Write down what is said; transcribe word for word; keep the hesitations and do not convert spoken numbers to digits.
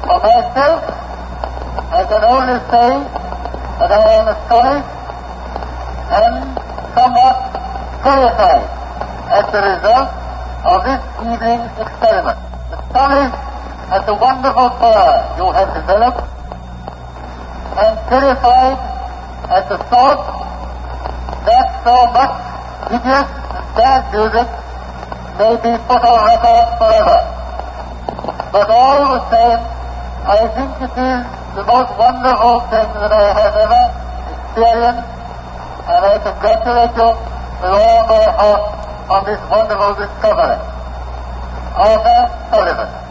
For myself, I can only say that I am astonished and somewhat terrified at the result of this evening's experiment. Astonished at the wonderful power you have developed, and terrified at the thought that so much hideous and bad music may be put on record forever. But all the same, I think it is the most wonderful thing that I have ever experienced, and I congratulate you with all my heart on this wonderful discovery. Arthur Sullivan.